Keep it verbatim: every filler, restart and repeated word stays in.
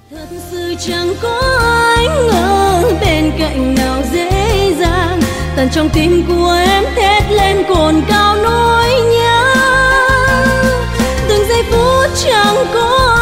Thật sự chẳng có anh ở bên cạnh nào dễ dàng, tận trong tim của em thét lên cồn cao nỗi nhớ. Từng giây phút chẳng có